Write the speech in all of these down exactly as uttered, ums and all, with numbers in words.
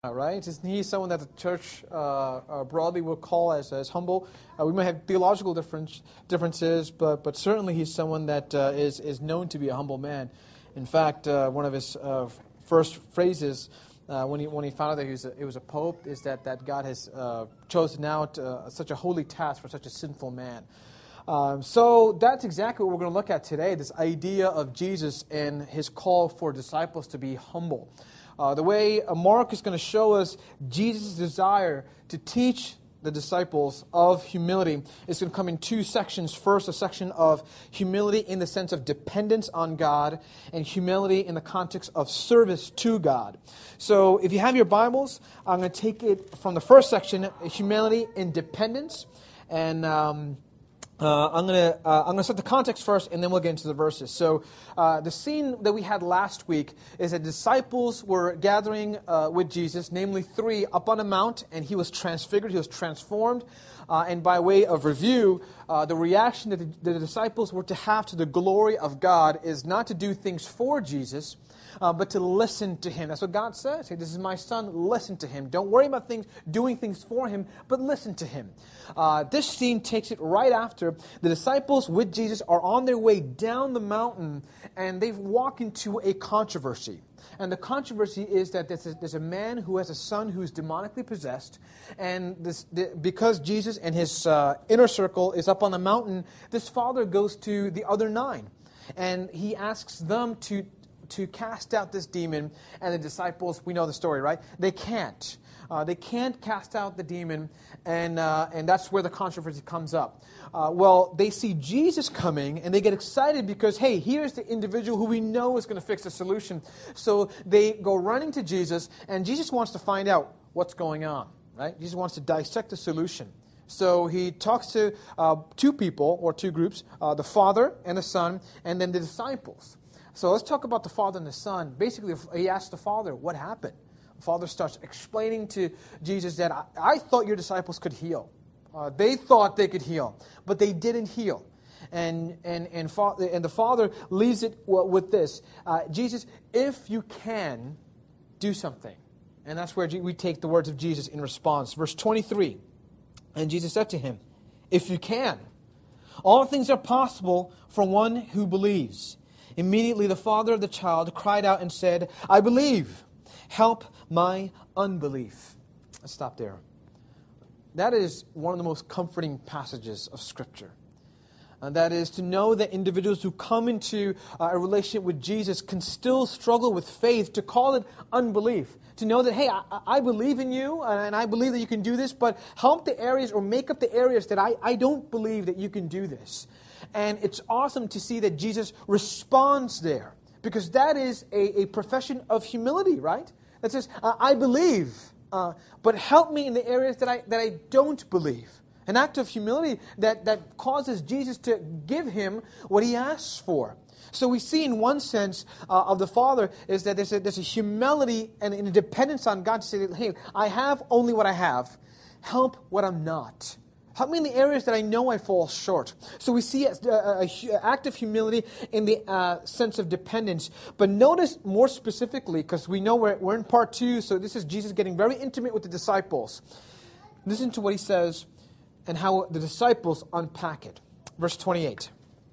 Right? Isn't he someone that the church uh, uh, broadly would call as, as humble? Uh, we might have theological difference, differences, but but certainly he's someone that uh, is is known to be a humble man. In fact, uh, one of his uh, first phrases uh, when he when he found out that he was a, he was a pope is that that God has uh, chosen out uh, such a holy task for such a sinful man. Um, so that's exactly what we're going to look at today, this idea of Jesus and his call for disciples to be humble. Uh, the way uh, Mark is going to show us Jesus' desire to teach the disciples of humility is going to come in two sections. First, a section of humility in the sense of dependence on God, and humility in the context of service to God. So if you have your Bibles, I'm going to take it from the first section, humility in dependence, and Um, Uh, I'm going to uh, I'm going to set the context first, and then we'll get into the verses. So, uh, the scene that we had last week is that disciples were gathering uh, with Jesus, namely three, up on a mount, and he was transfigured, he was transformed. Uh, and by way of review, uh, the reaction that the, the disciples were to have to the glory of God is not to do things for Jesus, Uh, but to listen to him. That's what God says. Hey, this is my son, listen to him. Don't worry about things, doing things for him, but listen to him. Uh, this scene takes it right after the disciples with Jesus are on their way down the mountain, and they walk into a controversy. And the controversy is that there's a, there's a man who has a son who's demonically possessed, and this, the, because Jesus and his uh, inner circle is up on the mountain, this father goes to the other nine, and he asks them to to cast out this demon, and the disciples, we know the story, right? They can't. Uh, they can't cast out the demon, and uh, and that's where the controversy comes up. Uh, well, they see Jesus coming, and they get excited because, hey, here's the individual who we know is going to fix the solution. So they go running to Jesus, and Jesus wants to find out what's going on, right? Jesus wants to dissect the solution. So he talks to uh, two people, or two groups, uh, the Father and the Son, and then the disciples. So let's talk about the Father and the Son. Basically, he asks the Father, what happened? The Father starts explaining to Jesus that, I, I thought your disciples could heal. Uh, they thought they could heal, but they didn't heal. And and and, fa- and the Father leaves it with this. Uh, Jesus, if you can, do something. And that's where we take the words of Jesus in response. Verse twenty-three, and Jesus said to him, if you can, all things are possible for one who believes. Immediately the father of the child cried out and said, I believe. Help my unbelief. Let's stop there. That is one of the most comforting passages of Scripture. And that is to know that individuals who come into uh, a relationship with Jesus can still struggle with faith, to call it unbelief. To know that, hey, I, I believe in you, and I believe that you can do this, but help the areas or make up the areas that I, I don't believe that you can do this. And it's awesome to see that Jesus responds there, because that is a, a profession of humility, right? That says, I believe, uh, but help me in the areas that I that I don't believe. An act of humility that, that causes Jesus to give him what he asks for. So we see in one sense uh, of the Father is that there's a, there's a humility and a dependence on God to say, hey, I have only what I have. Help what I'm not. Help me in the areas that I know I fall short. So we see an act of humility in the uh, sense of dependence. But notice more specifically, because we know we're, we're in part two, so this is Jesus getting very intimate with the disciples. Listen to what he says and how the disciples unpack it. Verse twenty-eight.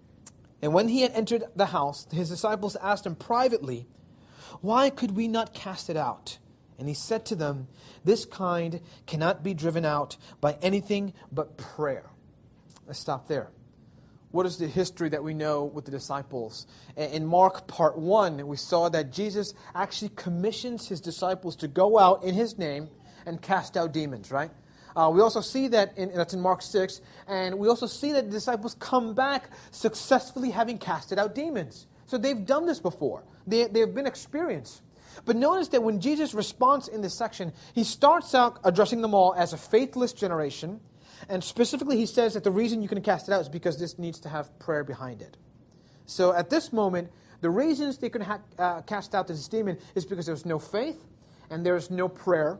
And when he had entered the house, his disciples asked him privately, why could we not cast it out? And he said to them, this kind cannot be driven out by anything but prayer. Let's stop there. What is the history that we know with the disciples? In Mark part one, we saw that Jesus actually commissions his disciples to go out in his name and cast out demons, right? Uh, we also see that, in, that's in Mark six, and we also see that the disciples come back successfully having casted out demons. So they've done this before. They, they've been experienced. But notice that when Jesus responds in this section, he starts out addressing them all as a faithless generation. And specifically, he says that the reason you can cast it out is because this needs to have prayer behind it. So at this moment, the reasons they can ha- uh, cast out this demon is because there's no faith and there's no prayer.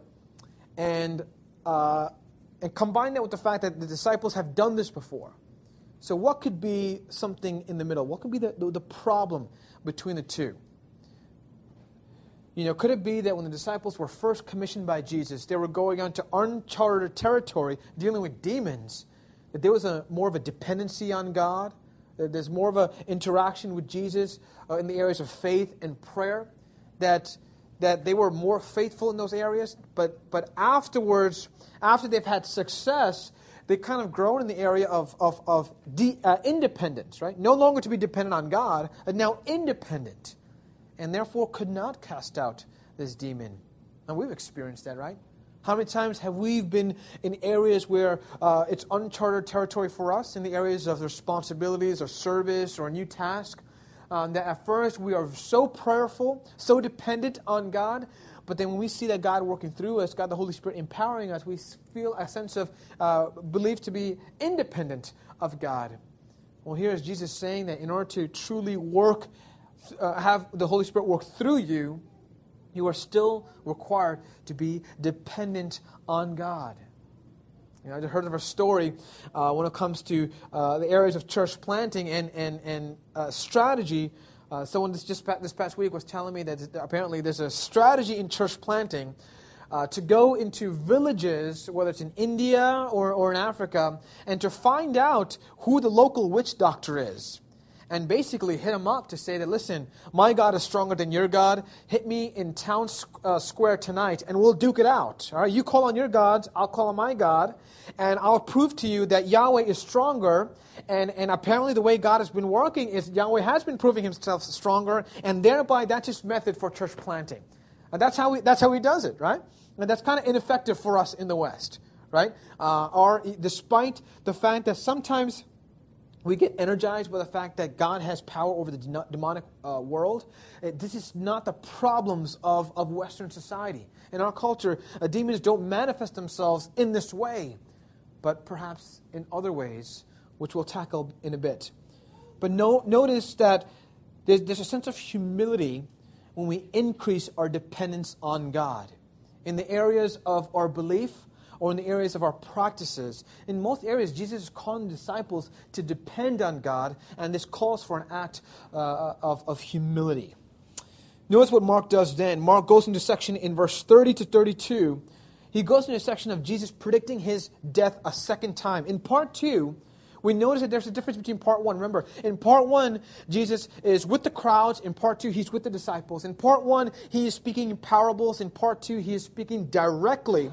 And, uh, and combine that with the fact that the disciples have done this before. So what could be something in the middle? What could be the, the, the problem between the two? You know, could it be that when the disciples were first commissioned by Jesus, they were going on to uncharted territory, dealing with demons, that there was a more of a dependency on God, that there's more of an interaction with Jesus uh, in the areas of faith and prayer, that that they were more faithful in those areas, but but afterwards, after they've had success, they've kind of grown in the area of of, of de, uh, independence, right? No longer to be dependent on God, but now independent, and therefore could not cast out this demon. And we've experienced that, right? How many times have we been in areas where uh, it's uncharted territory for us, in the areas of responsibilities or service or a new task, um, that at first we are so prayerful, so dependent on God, but then when we see that God working through us, God the Holy Spirit empowering us, we feel a sense of uh, belief to be independent of God. Well, here is Jesus saying that in order to truly work, uh, have the Holy Spirit work through you, you are still required to be dependent on God. You know, I heard of a story uh, when it comes to uh, the areas of church planting and and and uh, strategy. Uh, someone this just this past week was telling me that apparently there's a strategy in church planting uh, to go into villages, whether it's in India or or in Africa, and to find out who the local witch doctor is. And basically hit them up to say that, listen, my God is stronger than your God. Hit me in town uh, square tonight, and we'll duke it out. All right, you call on your gods, I'll call on my God, and I'll prove to you that Yahweh is stronger. And, and apparently the way God has been working is Yahweh has been proving himself stronger, and thereby that's his method for church planting. And that's how, we, that's how he does it, right? And that's kind of ineffective for us in the West, right? Uh, or despite the fact that sometimes we get energized by the fact that God has power over the demonic uh, world. This is not the problems of, of Western society. In our culture, uh, demons don't manifest themselves in this way, but perhaps in other ways, which we'll tackle in a bit. But no, notice that there's, there's a sense of humility when we increase our dependence on God. In the areas of our belief, or in the areas of our practices. In most areas, Jesus is calling the disciples to depend on God, and this calls for an act uh, of, of humility. Notice what Mark does then. Mark goes into a section in verse thirty to thirty-two. He goes into a section of Jesus predicting his death a second time. In part two, we notice that there's a difference between part one. Remember, in part one, Jesus is with the crowds. In part two, he's with the disciples. In part one, he is speaking in parables. In part two, he is speaking directly.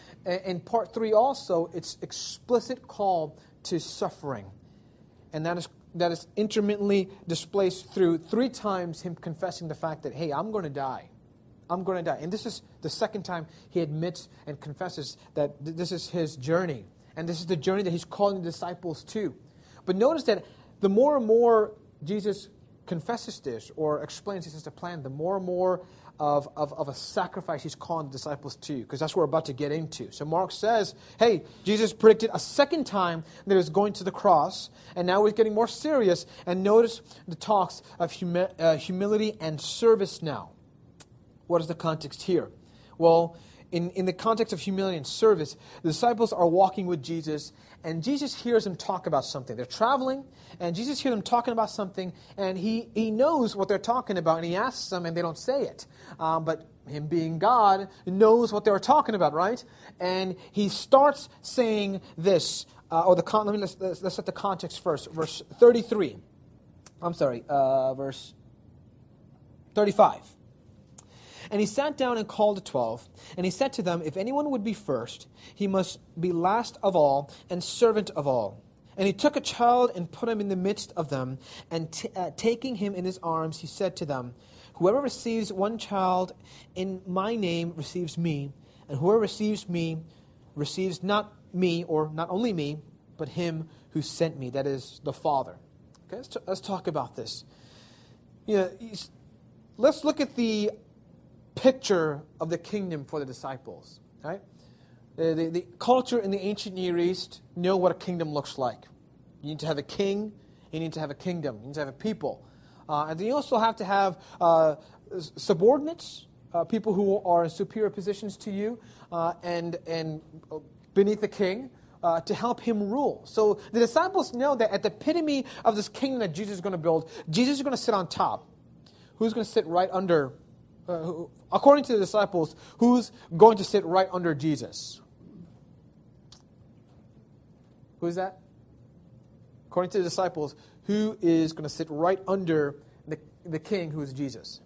In part three also, it's explicit call to suffering. And that is that is intermittently displayed through three times him confessing the fact that, hey, I'm going to die. I'm going to die. And this is the second time he admits and confesses that th- this is his journey. And this is the journey that he's calling the disciples to. But notice that the more and more Jesus confesses this or explains this as a plan, the more and more Of, of, of a sacrifice he's calling the disciples to, because that's what we're about to get into. So Mark says, hey, Jesus predicted a second time that he was going to the cross, and now he's getting more serious. And notice the talks of humi- uh, humility and service now. What is the context here? Well, in, in the context of humility and service, the disciples are walking with Jesus, and Jesus hears them talk about something. They're traveling, and Jesus hears them talking about something, and he, he knows what they're talking about, and he asks them, and they don't say it. Um, but him being God knows what they were talking about, right? And he starts saying this, uh, or the con- let me let's, let's, let's set the context first. Verse thirty-three. I'm sorry, uh, verse thirty-five. And he sat down and called the twelve, and he said to them, if anyone would be first, he must be last of all and servant of all. And he took a child and put him in the midst of them, and t- uh, taking him in his arms, he said to them, whoever receives one child in my name receives me, and whoever receives me receives not me, or not only me, but him who sent me, that is, the Father. Okay, let's, t- let's talk about this. You know, let's look at the picture of the kingdom for the disciples. Right? The, the, the culture in the ancient Near East know what a kingdom looks like. You need to have a king, you need to have a kingdom, you need to have a people. Uh, and then you also have to have uh, subordinates, uh, people who are in superior positions to you, uh, and, and beneath the king, uh, to help him rule. So the disciples know that at the epitome of this kingdom that Jesus is going to build, Jesus is going to sit on top. Who's going to sit right under uh, who, according to the disciples, who's going to sit right under Jesus? Who's that? According to the disciples, who is going to sit right under the, the king who is Jesus?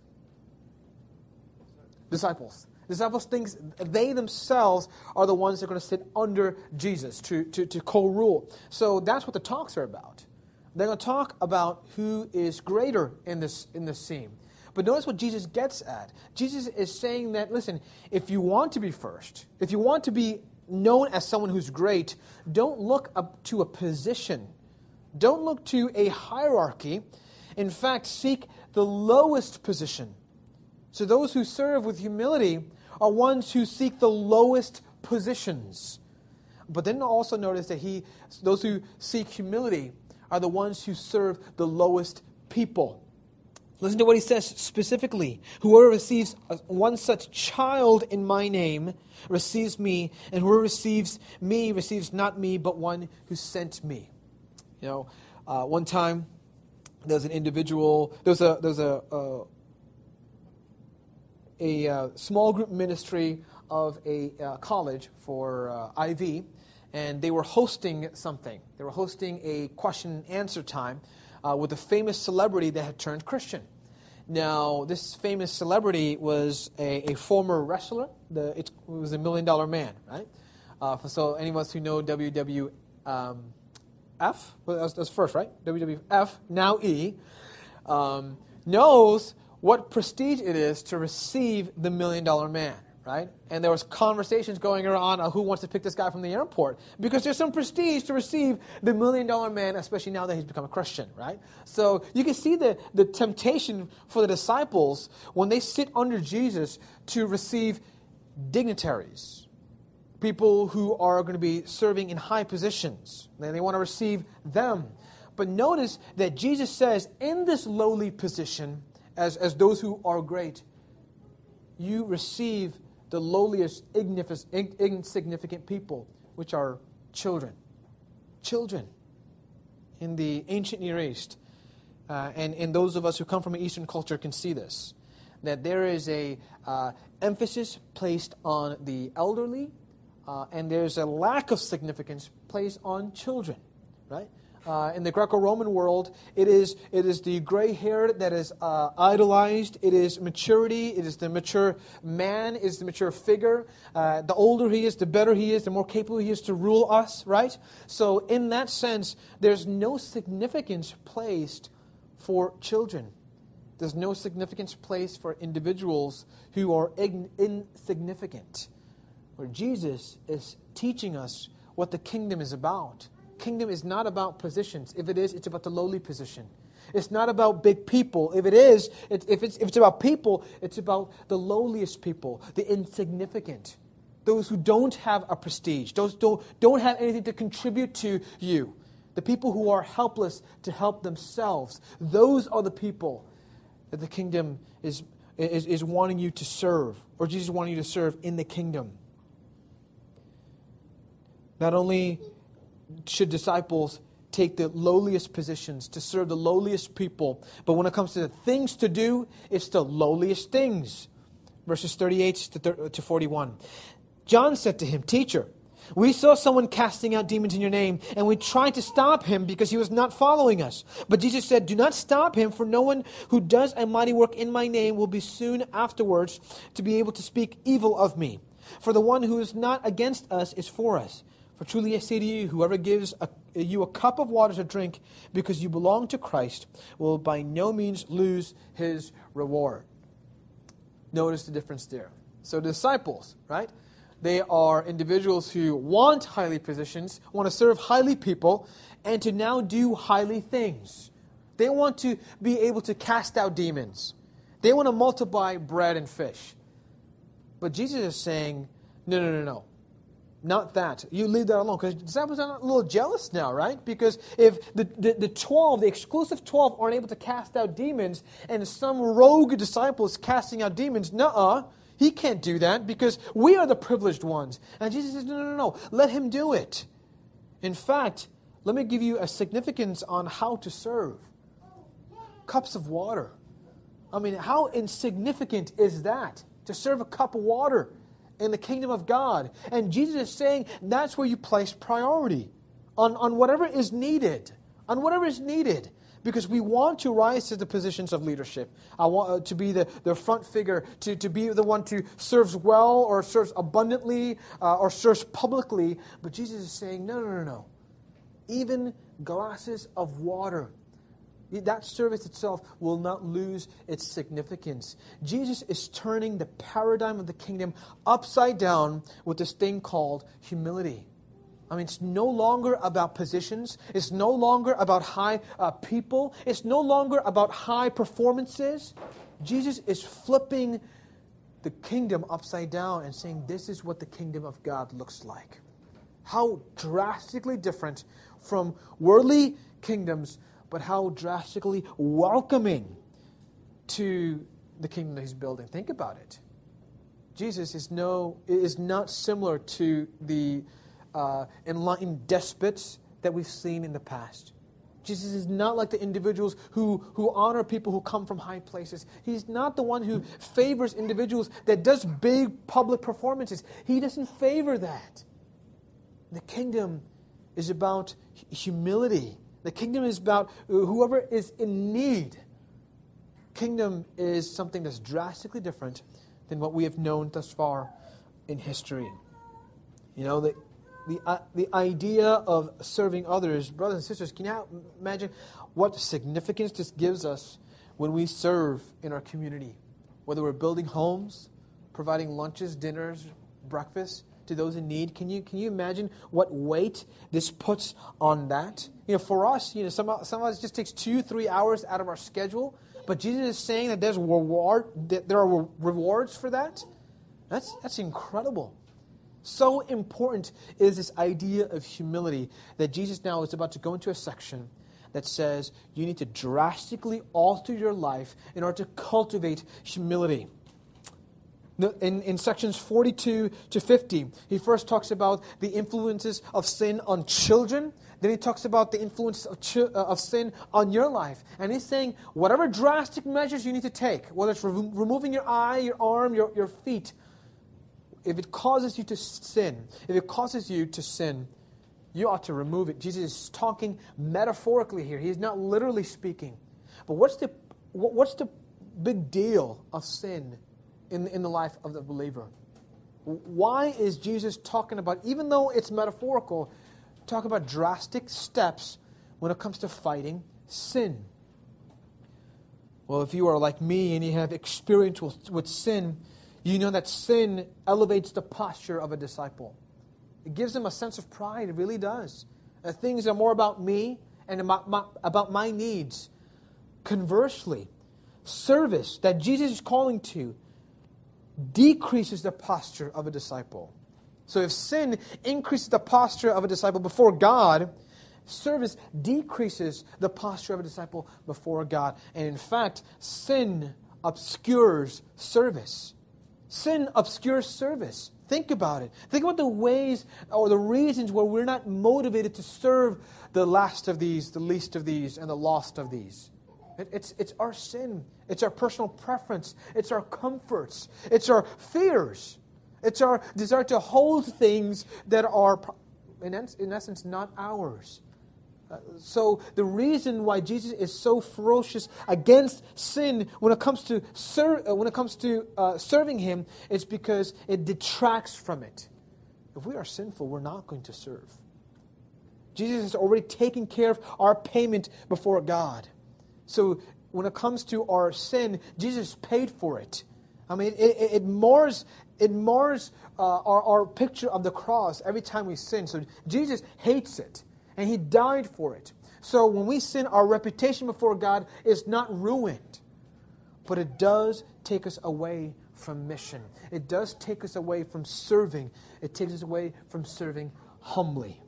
Disciples. Disciples think they themselves are the ones that are going to sit under Jesus to, to, to co-rule. So that's what the talks are about. They're going to talk about who is greater in this in this scene. But notice what Jesus gets at. Jesus is saying that, listen, if you want to be first, if you want to be known as someone who's great, don't look up to a position. Don't look to a hierarchy. In fact, seek the lowest position. So those who serve with humility are ones who seek the lowest positions. But then also notice that he, those who seek humility are the ones who serve the lowest people. Listen to what he says specifically. Whoever receives one such child in my name receives me, and whoever receives me receives not me, but one who sent me. You know, uh, one time there was an individual, there was a, there was a, a a uh, small group ministry of a uh, college for uh, I V, and they were hosting something. They were hosting a question and answer time uh, with a famous celebrity that had turned Christian. Now, this famous celebrity was a, a former wrestler. The, it was a Million Dollar Man, right? Uh, so any of us who know W W F, um, well, that's, that's first, right? W W F, now E, um, knows what prestige it is to receive the Million Dollar Man, right? And there was conversations going on on who wants to pick this guy from the airport, because there's some prestige to receive the Million Dollar Man, especially now that he's become a Christian, right? So you can see the, the temptation for the disciples when they sit under Jesus to receive dignitaries, people who are going to be serving in high positions, and they want to receive them. But notice that Jesus says, in this lowly position, As, as those who are great, you receive the lowliest, insignificant people, which are children. Children. In the ancient Near East, uh, and, and those of us who come from an Eastern culture can see this, that there is a uh, emphasis placed on the elderly, uh, and there's a lack of significance placed on children, right? Uh, in the Greco-Roman world, it is it is the gray hair that is uh, idolized. It is maturity. It is the mature man. It is the mature figure. Uh, the older he is, the better he is, the more capable he is to rule us, right? So in that sense, there's no significance placed for children. There's no significance placed for individuals who are in, insignificant. Where Jesus is teaching us what the kingdom is about. Kingdom is not about positions. If it is, it's about the lowly position. It's not about big people. If it is, it, if, it's, if it's about people, it's about the lowliest people, the insignificant, those who don't have a prestige, those who don't, don't have anything to contribute to you, the people who are helpless to help themselves. Those are the people that the kingdom is, is, is wanting you to serve, or Jesus is wanting you to serve in the kingdom. Not only should disciples take the lowliest positions to serve the lowliest people, but when it comes to the things to do, it's the lowliest things. Verses thirty-eight to forty-one. John said to him, "Teacher, we saw someone casting out demons in your name, and we tried to stop him because he was not following us. But Jesus said, 'Do not stop him, for no one who does a mighty work in my name will be soon afterwards to be able to speak evil of me. For the one who is not against us is for us. For truly I say to you, whoever gives a, you a cup of water to drink because you belong to Christ will by no means lose his reward.'" Notice the difference there. So the disciples, right? They are individuals who want highly positions, want to serve highly people, and to now do highly things. They want to be able to cast out demons. They want to multiply bread and fish. But Jesus is saying, no, no, no, no. Not that. You leave that alone. Because the disciples are a little jealous now, right? Because if the, the, the twelve, the exclusive twelve, aren't able to cast out demons, and some rogue disciple is casting out demons, nuh-uh, he can't do that because we are the privileged ones. And Jesus says, no, no, no, no. Let him do it. In fact, let me give you a significance on how to serve. Cups of water. I mean, how insignificant is that? To serve a cup of water in the kingdom of God. And Jesus is saying that's where you place priority. On, on whatever is needed. On whatever is needed. Because we want to rise to the positions of leadership. I want uh, to be the, the front figure, to, to be the one who serves well or serves abundantly uh, or serves publicly. But Jesus is saying, no, no, no, no. Even glasses of water, that service itself will not lose its significance. Jesus is turning the paradigm of the kingdom upside down with this thing called humility. I mean, it's no longer about positions. It's no longer about high uh, people. It's no longer about high performances. Jesus is flipping the kingdom upside down and saying, this is what the kingdom of God looks like. How drastically different from worldly kingdoms, but how drastically welcoming to the kingdom that he's building. Think about it. Jesus is no is not similar to the uh, enlightened despots that we've seen in the past. Jesus is not like the individuals who, who honor people who come from high places. He's not the one who favors individuals that does big public performances. He doesn't favor that. The kingdom is about humility. The kingdom is about whoever is in need. Kingdom is something that's drastically different than what we have known thus far in history. You know, the the uh, the idea of serving others, brothers and sisters, can you imagine what significance this gives us when we serve in our community? Whether we're building homes, providing lunches, dinners, breakfast to those in need. Can you can you imagine what weight this puts on that? You know, for us, you know, some some of us just takes two, three hours out of our schedule. But Jesus is saying that there's reward, that there are rewards for that. That's that's incredible. So important is this idea of humility that Jesus now is about to go into a section that says you need to drastically alter your life in order to cultivate humility. In, in sections forty-two to fifty, he first talks about the influences of sin on children. Then he talks about the influence of, ch- uh, of sin on your life. And he's saying whatever drastic measures you need to take, whether it's re- removing your eye, your arm, your, your feet, if it causes you to sin, if it causes you to sin, you ought to remove it. Jesus is talking metaphorically here. He's not literally speaking. But what's the what's the big deal of sin in, in the life of the believer? Why is Jesus talking about, even though it's metaphorical, talk about drastic steps when it comes to fighting sin? Well, if you are like me and you have experience with, with sin, you know that sin elevates the posture of a disciple. It gives them a sense of pride. It really does. Uh, things are more about me and about my, about my needs. Conversely, service that Jesus is calling to decreases the posture of a disciple. So if sin increases the posture of a disciple before God, service decreases the posture of a disciple before God. And in fact, sin obscures service. Sin obscures service. Think about it. Think about the ways or the reasons where we're not motivated to serve the last of these, the least of these, and the lost of these. It, it's, it's our sin. It's our personal preference. It's our comforts. It's our fears. It's our desire to hold things that are, in, in essence, not ours. Uh, so the reason why Jesus is so ferocious against sin when it comes to ser- uh, when it comes to uh, serving Him is because it detracts from it. If we are sinful, we're not going to serve. Jesus has already taken care of our payment before God. So when it comes to our sin, Jesus paid for it. I mean, it, it, it mars it mars uh, our, our picture of the cross every time we sin. So Jesus hates it. And He died for it. So when we sin, our reputation before God is not ruined. But it does take us away from mission. It does take us away from serving. It takes us away from serving humbly.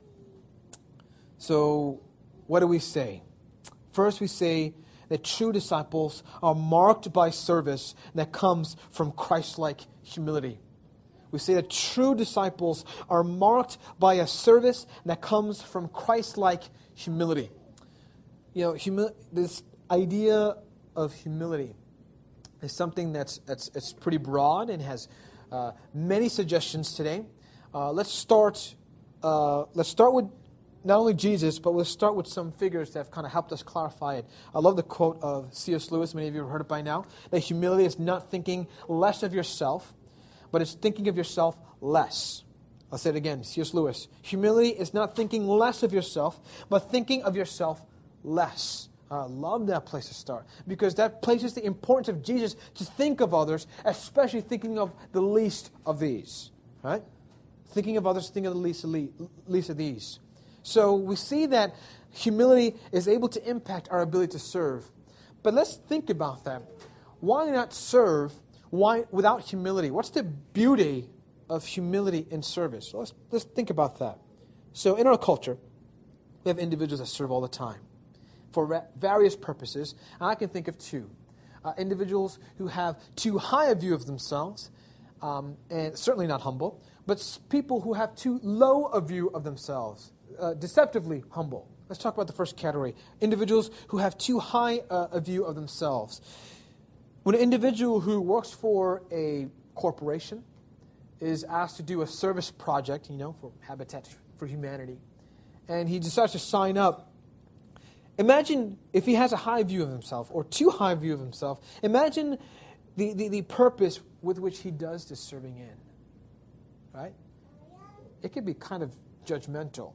So what do we say? First we say that true disciples are marked by service that comes from Christ-like humility. We say that true disciples are marked by a service that comes from Christ-like humility. You know, humi- this idea of humility is something that's that's it's pretty broad and has uh, many suggestions today. Uh, let's start. Uh, let's start with not only Jesus, but let's start with some figures that have kind of helped us clarify it. I love the quote of C S Lewis. Many of you have heard it by now. That humility is not thinking less of yourself, but it's thinking of yourself less. I'll say it again. C S Lewis. Humility is not thinking less of yourself, but thinking of yourself less. I love that place to start, because that places the importance of Jesus to think of others, especially thinking of the least of these. Right? Thinking of others, thinking of the least of, le- least of these. So we see that humility is able to impact our ability to serve. But let's think about that. Why not serve why, without humility? What's the beauty of humility in service? So let's, let's think about that. So in our culture, we have individuals that serve all the time for ra- various purposes. And I can think of two. Uh, individuals who have too high a view of themselves, um, and certainly not humble, but s- people who have too low a view of themselves, uh, deceptively humble. Let's talk about the first category. Individuals who have too high uh, a view of themselves. When an individual who works for a corporation is asked to do a service project, you know, for Habitat for Humanity, and he decides to sign up, imagine if he has a high view of himself or too high view of himself. Imagine the, the, the purpose with which he does this serving in. Right? It could be kind of judgmental.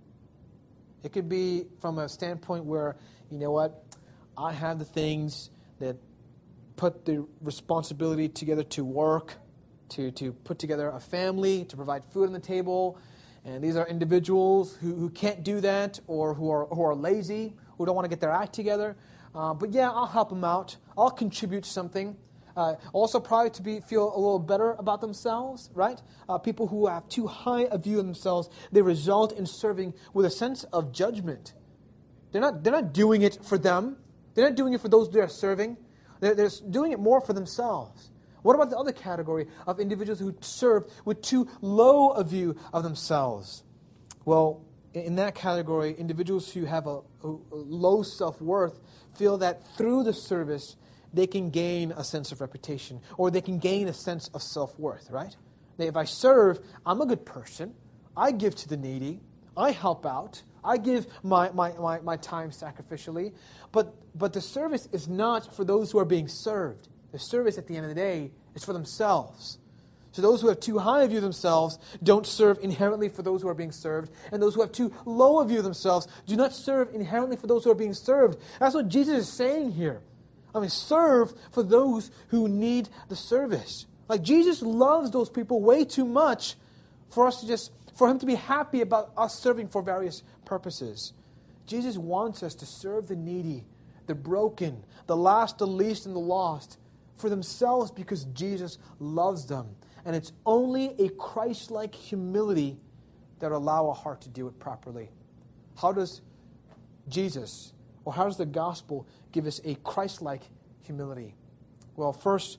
It could be from a standpoint where, you know what, I have the things that put the responsibility together to work, to, to put together a family, to provide food on the table. And these are individuals who, who can't do that, or who are who are lazy, who don't want to get their act together. Uh, but yeah, I'll help them out. I'll contribute something. Uh, also probably to be feel a little better about themselves, right? Uh, people who have too high a view of themselves, they result in serving with a sense of judgment. They're not, they're not doing it for them. They're not doing it for those they're serving. They're, they're doing it more for themselves. What about the other category of individuals who serve with too low a view of themselves? Well, in that category, individuals who have a, a low self-worth feel that through the service, they can gain a sense of reputation, or they can gain a sense of self-worth, right? That if I serve, I'm a good person. I give to the needy. I help out. I give my, my, my, my time sacrificially. But, but the service is not for those who are being served. The service at the end of the day is for themselves. So those who have too high a view of themselves don't serve inherently for those who are being served. And those who have too low a view of themselves do not serve inherently for those who are being served. That's what Jesus is saying here. I mean, serve for those who need the service. Like, Jesus loves those people way too much for us to just, for Him to be happy about us serving for various purposes. Jesus wants us to serve the needy, the broken, the last, the least, and the lost for themselves, because Jesus loves them. And it's only a Christ-like humility that will allow a heart to do it properly. How does Jesus, or how does the gospel give us a Christ-like humility? Well, first,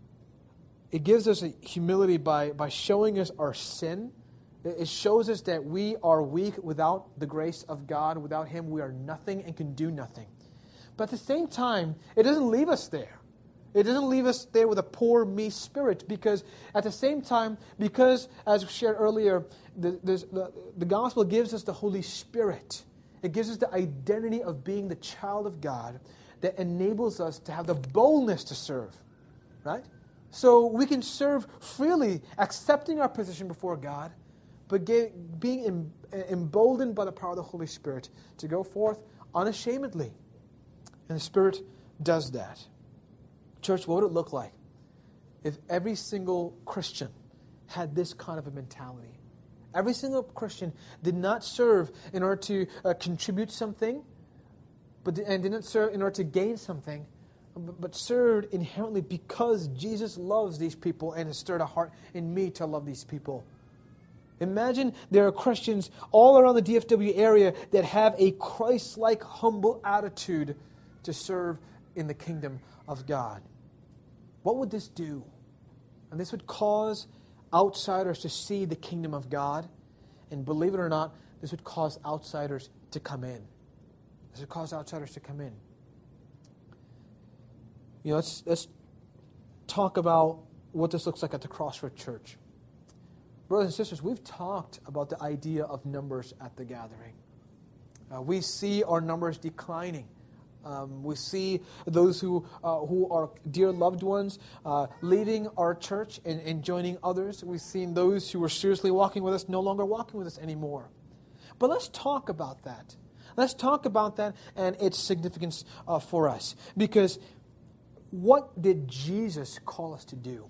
it gives us a humility by, by showing us our sin. It shows us that we are weak without the grace of God. Without Him, we are nothing and can do nothing. But at the same time, it doesn't leave us there. It doesn't leave us there with a poor me spirit, because at the same time, because, as we shared earlier, the, the, the gospel gives us the Holy Spirit. It gives us the identity of being the child of God that enables us to have the boldness to serve, right? So we can serve freely, accepting our position before God, but get, being em, emboldened by the power of the Holy Spirit to go forth unashamedly. And the Spirit does that. Church, what would it look like if every single Christian had this kind of a mentality? Every single Christian did not serve in order to uh, contribute something, but and didn't serve in order to gain something, but, but served inherently because Jesus loves these people and has stirred a heart in me to love these people. Imagine there are Christians all around the D F W area that have a Christ-like, humble attitude to serve in the kingdom of God. What would this do? And this would cause outsiders to see the kingdom of God. And believe it or not, this would cause outsiders to come in. This would cause outsiders to come in. You know, let's, let's talk about what this looks like at the Crossroad Church. Brothers and sisters, we've talked about the idea of numbers at the gathering. Uh, we see our numbers declining. Um, we see those who uh, who are dear loved ones uh, leaving our church and, and joining others. We've seen those who were seriously walking with us no longer walking with us anymore. But let's talk about that. Let's talk about that and its significance uh, for us. Because what did Jesus call us to do?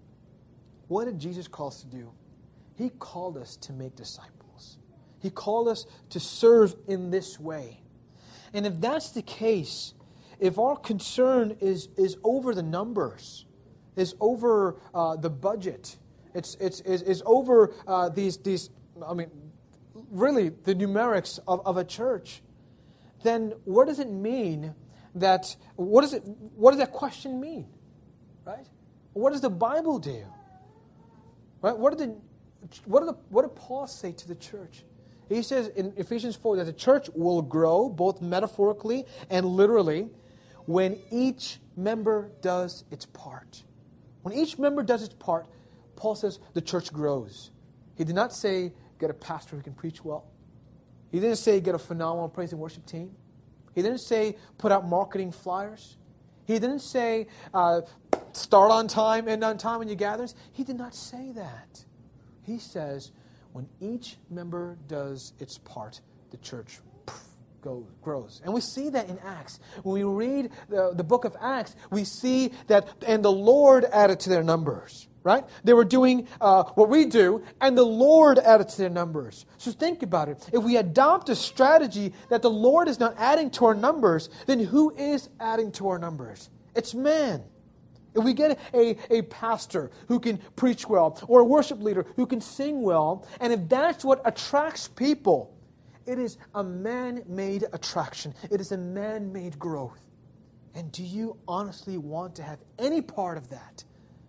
What did Jesus call us to do? He called us to make disciples. He called us to serve in this way. And if that's the case, if our concern is, is over the numbers, is over uh, the budget, it's it's is, is over uh, these these I mean, really the numerics of, of a church, then what does it mean that what does it what does that question mean? Right? What does the Bible do? Right? What did the what did the, what did Paul say to the church? He says in Ephesians four that the church will grow both metaphorically and literally when each member does its part. When each member does its part, Paul says the church grows. He did not say get a pastor who can preach well. He didn't say get a phenomenal praise and worship team. He didn't say put out marketing flyers. He didn't say uh, start on time, end on time in your gatherings. He did not say that. He says when each member does its part, the church poof, goes, grows. And we see that in Acts. When we read the, the book of Acts, we see that, and the Lord added to their numbers, right? They were doing uh, what we do, and the Lord added to their numbers. So think about it. If we adopt a strategy that the Lord is not adding to our numbers, then who is adding to our numbers? It's man. If we get a, a pastor who can preach well, or a worship leader who can sing well, and if that's what attracts people, it is a man-made attraction. It is a man-made growth. And do you honestly want to have any part of that?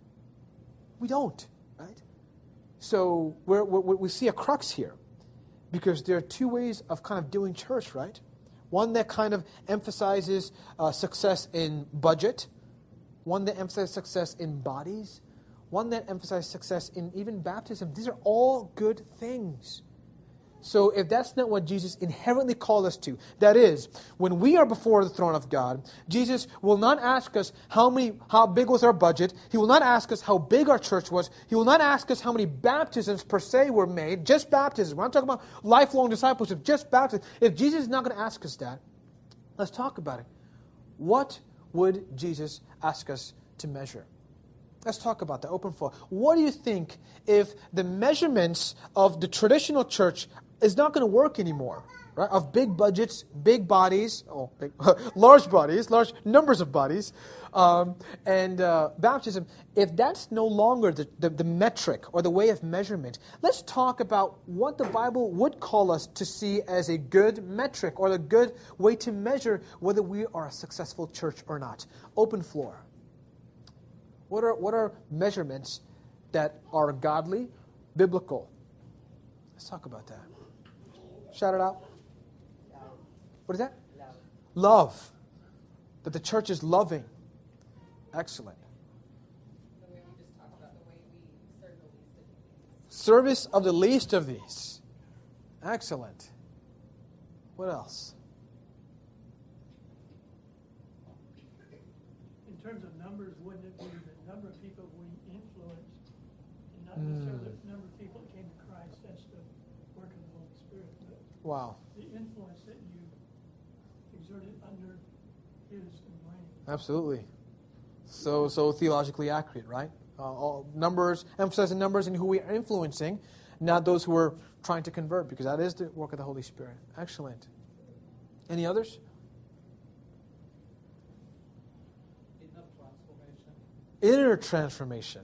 We don't, right? So we're, we're, we see a crux here, because there are two ways of kind of doing church, right? One that kind of emphasizes uh, success in budget, one that emphasizes success in bodies, one that emphasizes success in even baptism. These are all good things. So if that's not what Jesus inherently called us to, that is, when we are before the throne of God, Jesus will not ask us how many, how big was our budget. He will not ask us how big our church was. He will not ask us how many baptisms per se were made, just baptism. We're not talking about lifelong discipleship, just baptism. If Jesus is not going to ask us that, let's talk about it. What would Jesus ask us to measure? Let's talk about that. Open floor. What do you think if the measurements of the traditional church is not going to work anymore? Right? Of big budgets, big bodies, oh, big, large bodies, large numbers of bodies, um, and uh, baptism. If that's no longer the, the, the metric or the way of measurement, let's talk about what the Bible would call us to see as a good metric or a good way to measure whether we are a successful church or not. Open floor. What are what are measurements that are godly, biblical? Let's talk about that. Shout it out. What is that? Love. Love. That the church is loving. Excellent. The way we just talked about the way we serve the least of these. Service of the least of these. Excellent. What else? In terms of numbers, wouldn't it be the number of people we influence, and not necessarily the number of people that came to Christ? That's the work of the Holy Spirit. But Wow. the influence that you exerted under His reign. Absolutely. So so theologically accurate, right? Uh, all numbers, emphasizing numbers and who we are influencing, not those who are trying to convert, because that is the work of the Holy Spirit. Excellent. Any others? Inner transformation.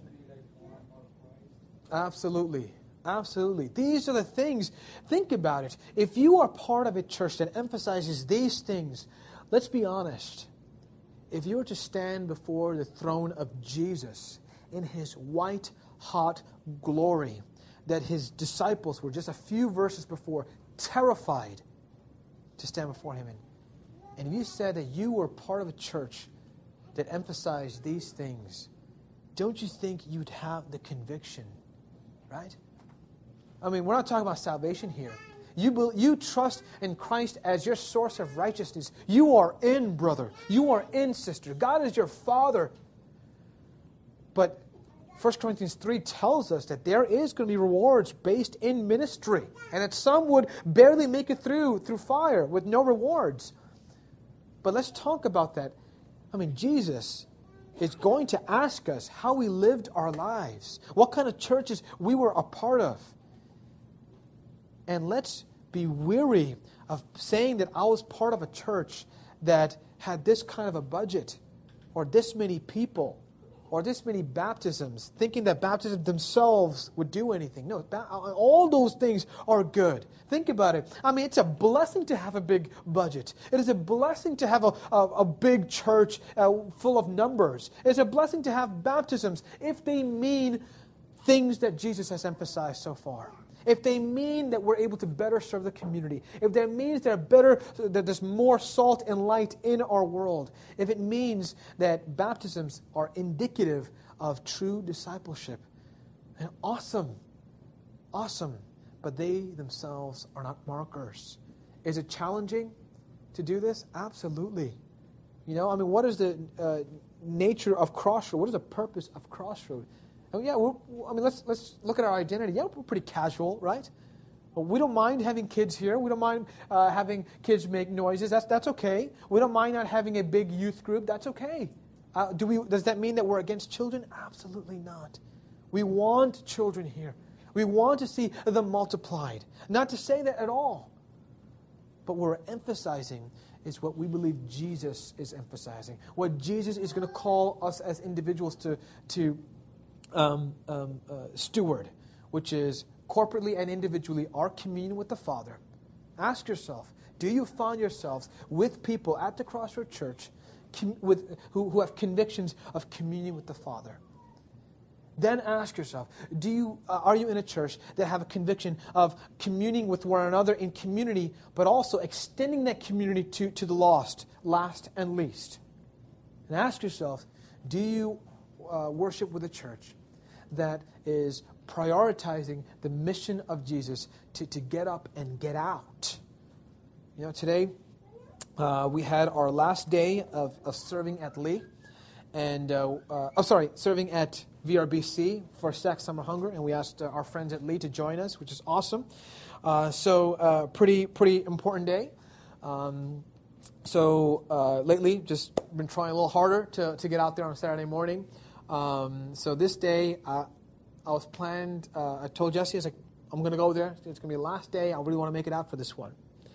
Absolutely. Absolutely. These are the things. Think about it. If you are part of a church that emphasizes these things, let's be honest. If you were to stand before the throne of Jesus in His white, hot glory, that His disciples were just a few verses before terrified to stand before Him in, and if you said that you were part of a church that emphasized these things, don't you think you'd have the conviction, right? I mean, we're not talking about salvation here. You, be, you trust in Christ as your source of righteousness. You are in, brother. You are in, sister. God is your Father. But First Corinthians three tells us that there is going to be rewards based in ministry, and that some would barely make it through through fire with no rewards. But let's talk about that. I mean, Jesus is going to ask us how we lived our lives, what kind of churches we were a part of. And let's be weary of saying that I was part of a church that had this kind of a budget, or this many people, or this many baptisms, thinking that baptisms themselves would do anything. No, all those things are good. Think about it. I mean, it's a blessing to have a big budget. It is a blessing to have a, a, a big church uh, full of numbers. It's a blessing to have baptisms if they mean things that Jesus has emphasized so far. If they mean that we're able to better serve the community, if that means that better that there's more salt and light in our world, if it means that baptisms are indicative of true discipleship, and awesome, awesome, but they themselves are not markers. Is it challenging to do this? Absolutely. You know, I mean, what is the uh, nature of Crossroad? What is the purpose of Crossroad? Oh, yeah, we're, I mean, let's let's look at our identity. Yeah, we're pretty casual, right? But we don't mind having kids here. We don't mind uh, having kids make noises. That's that's okay. We don't mind not having a big youth group. That's okay. Uh, do we? Does that mean that we're against children? Absolutely not. We want children here. We want to see them multiplied. Not to say that at all. But what we're emphasizing is what we believe Jesus is emphasizing. What Jesus is going to call us as individuals to to. Um, um, uh, steward, which is corporately and individually our communion with the Father. Ask yourself, do you find yourselves with people at the Crossroad Church com- with, who, who have convictions of communion with the Father? Then ask yourself, do you uh, are you in a church that have a conviction of communing with one another in community, but also extending that community to, to the lost, last and least? And ask yourself, do you uh, worship with a church that is prioritizing the mission of Jesus to, to get up and get out? You know, today uh, we had our last day of, of serving at Lee, and uh, uh, oh, sorry, serving at V R B C for Stack Summer Hunger, and we asked uh, our friends at Lee to join us, which is awesome. Uh, so, uh, pretty pretty important day. Um, so uh, lately, just been trying a little harder to to get out there on Saturday morning. Um, so this day, uh, I was planned, uh, I told Jesse, I was like, I'm going to go there. It's going to be the last day. I really want to make it out for this one.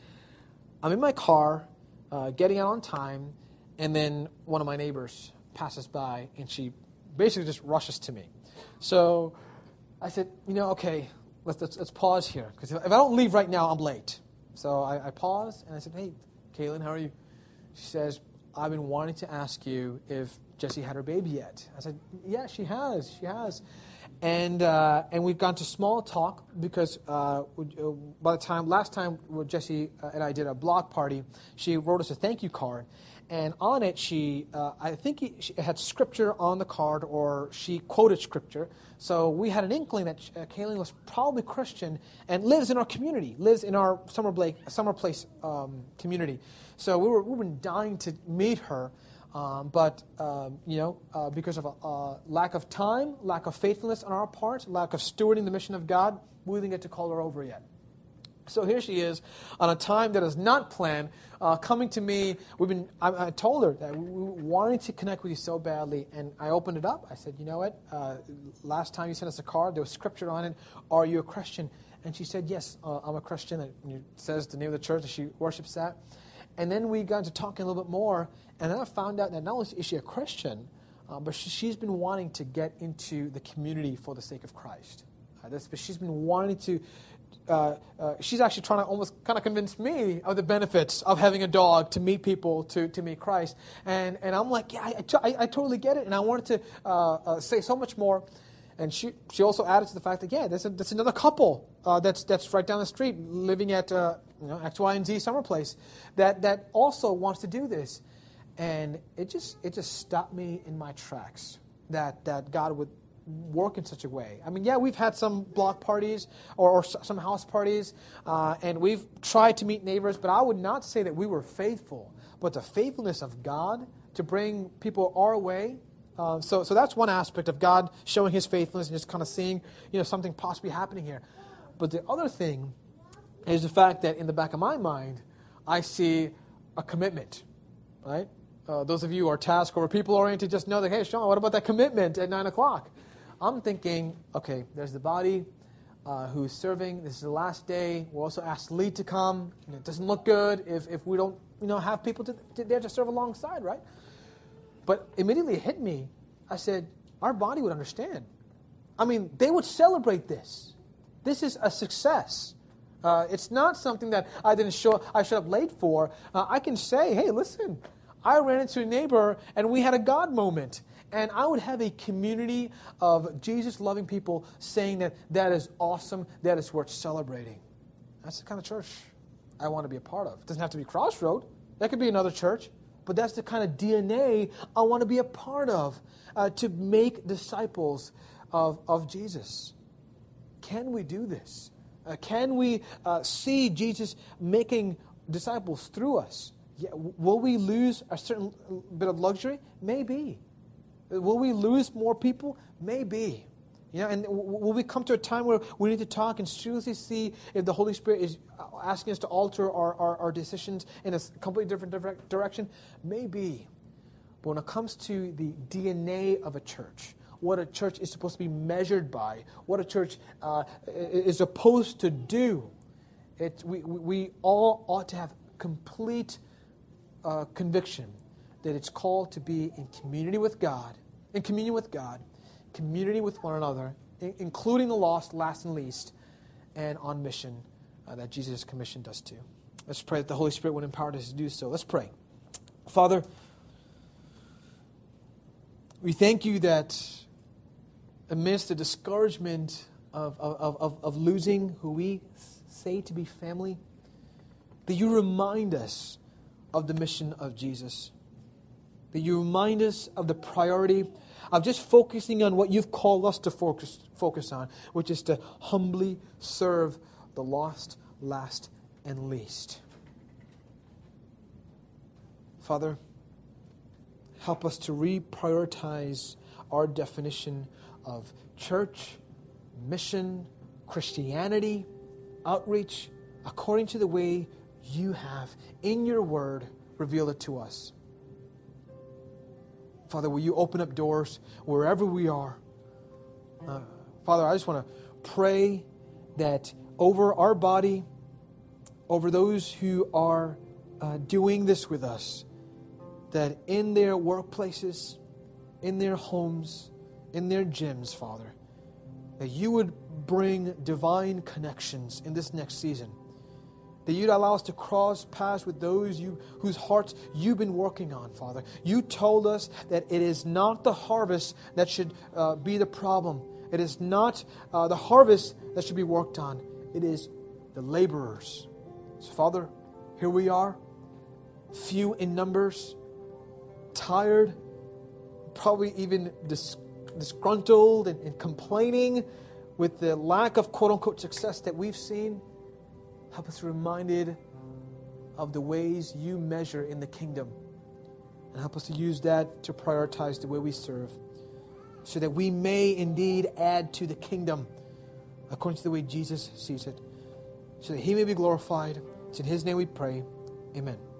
I'm in my car, uh, getting out on time, and then one of my neighbors passes by, and she basically just rushes to me. So I said, you know, okay, let's let's, let's pause here, because if I don't leave right now, I'm late. So I, I paused, and I said, hey, Kaylin, how are you? She says, I've been wanting to ask you if Jessie had her baby yet. I said, yeah, she has, she has. And uh, and we've gone to small talk because uh, by the time, last time Jessie and I did a block party, she wrote us a thank you card. And on it, she, uh, I think he, she had scripture on the card, or she quoted scripture. So we had an inkling that uh, Kaylin was probably Christian and lives in our community, lives in our Summer, Blake, Summer Place um, community. So we were, we were dying to meet her. Um, but, um, you know, uh, because of a, a lack of time, lack of faithfulness on our part, lack of stewarding the mission of God, we didn't get to call her over yet. So here she is on a time that is not planned, uh, coming to me. We've been. I, I told her that we wanted to connect with you so badly, and I opened it up. I said, you know what? Uh, last time you sent us a card, there was scripture on it. Are you a Christian? And she said, yes, uh, I'm a Christian. And it says the name of the church that she worships at. And then we got to talking a little bit more, and then I found out that not only is she a Christian, uh, but she, she's been wanting to get into the community for the sake of Christ. Uh, this, but she's been wanting to, uh, uh, she's actually trying to almost kind of convince me of the benefits of having a dog to meet people, to, to meet Christ. And and I'm like, yeah, I, I, I totally get it. And I wanted to uh, uh, say so much more. And she she also added to the fact that, yeah, there's, a, there's another couple uh, that's that's right down the street living at uh, you know, X, Y, and Z Summer Place that, that also wants to do this. And it just it just stopped me in my tracks. that that God would work in such a way. I mean, yeah, we've had some block parties or, or some house parties, uh, and we've tried to meet neighbors, but I would not say that we were faithful. But the faithfulness of God to bring people our way, uh, so so that's one aspect of God showing His faithfulness and just kind of seeing, you know, something possibly happening here. But the other thing is the fact that in the back of my mind, I see a commitment, right? Uh, those of you who are task or people-oriented just know that, hey, Sean, what about that commitment at nine o'clock? I'm thinking, okay, there's the body uh, who's serving. This is the last day. We're also asked Lee to come. And it doesn't look good if, if we don't, you know, have people to, to, there to serve alongside, right? But immediately it hit me. I said, our body would understand. I mean, they would celebrate this. This is a success. Uh, it's not something that I didn't show. I showed up late for. Uh, I can say, hey, listen, I ran into a neighbor and we had a God moment. And I would have a community of Jesus-loving people saying that that is awesome, that is worth celebrating. That's the kind of church I want to be a part of. It doesn't have to be Crossroad. That could be another church. But that's the kind of D N A I want to be a part of, uh, to make disciples of, of Jesus. Can we do this? Uh, can we uh, see Jesus making disciples through us? Yeah, will we lose a certain bit of luxury? Maybe. Will we lose more people? Maybe. You know, and will we come to a time where we need to talk and seriously see if the Holy Spirit is asking us to alter our, our, our decisions in a completely different direct direction? Maybe. But when it comes to the D N A of a church, what a church is supposed to be measured by, what a church uh, is supposed to do, it, we, we all ought to have complete uh, conviction that it's called to be in community with God, in communion with God, community with one another, in, including the lost, last and least, and on mission uh, that Jesus commissioned us to. Let's pray that the Holy Spirit would empower us to do so. Let's pray. Father, we thank you that amidst the discouragement of, of, of, of losing who we say to be family, that you remind us of the mission of Jesus. That you remind us of the priority of just focusing on what you've called us to focus, focus on, which is to humbly serve the lost, last, and least. Father, help us to reprioritize our definition of church, mission, Christianity, outreach, according to the way you have, in your word, revealed it to us. Father, will you open up doors wherever we are? Uh, Father, I just want to pray that over our body, over those who are uh, doing this with us, that in their workplaces, in their homes, in their gyms, Father, that you would bring divine connections in this next season. That you'd allow us to cross paths with those you, whose hearts you've been working on, Father. You told us that it is not the harvest that should uh, be the problem. It is not uh, the harvest that should be worked on. It is the laborers. So, Father, here we are, few in numbers, tired, probably even dis- disgruntled and, and complaining with the lack of quote-unquote success that we've seen. Help us reminded of the ways you measure in the kingdom. And help us to use that to prioritize the way we serve, so that we may indeed add to the kingdom according to the way Jesus sees it, so that he may be glorified. It's in his name we pray. Amen.